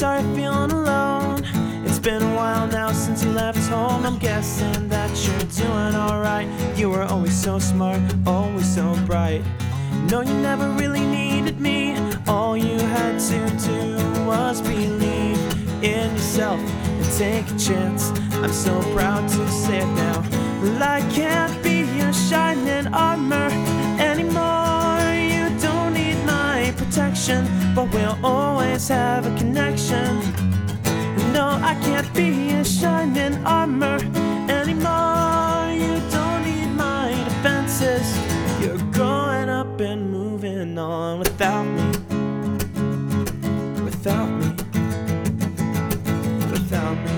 Sorry feeling alone. It's been a while now since you left home. I'm guessing that you're doing alright. You were always so smart, always so bright. No, you never really needed me. All you had to do was believe in yourself and take a chance. I'm so proud to say it now. Well, I can't be your shining armor anymore. You don't need my protection, but we'll always have a connection. No, I can't be your shining armor anymore. You don't need my defenses. You're growing up and moving on without me. Without me. Without me.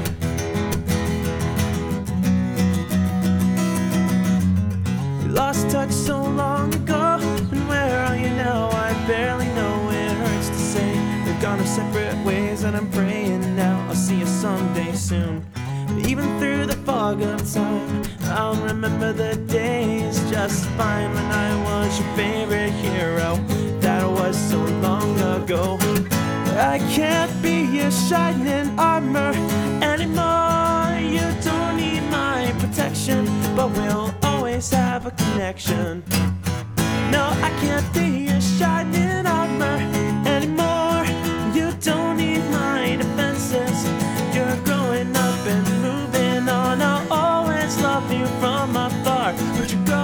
We lost touch so long ago, and where are you now? I barely know. It hurts to say we've gone our separate ways, and I'm praying now I'll see you someday soon. But even through the fog of time, I'll remember the days just fine when I was your favorite hero. That was so long ago. I can't be your shining armor anymore. You don't need my protection, but we'll always have a connection. No, I can't be your shining armor anymore. You don't need my defenses. You're growing up and moving on. I'll always love you from afar, but you're growing